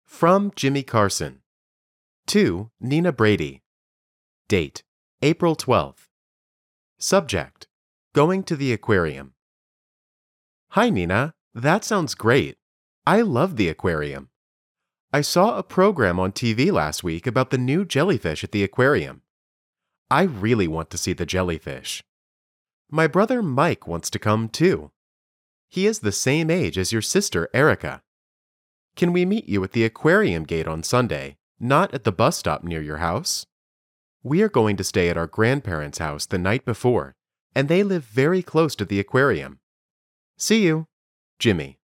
From Jimmy Carson. To Nina Brady. Date: April 12th. Subject: Going to the aquarium. Hi Nina, that sounds great. I love the aquarium. I saw a program on TV last week about the new jellyfish at the aquarium. I really want to see the jellyfish. My brother Mike wants to come too. He is the same age as your sister Erica. Can we meet you at the aquarium gate on Sunday, not at the bus stop near your house? We are going to stay at our grandparents' house the night before, and they live very close to the aquarium. See you, Jimmy.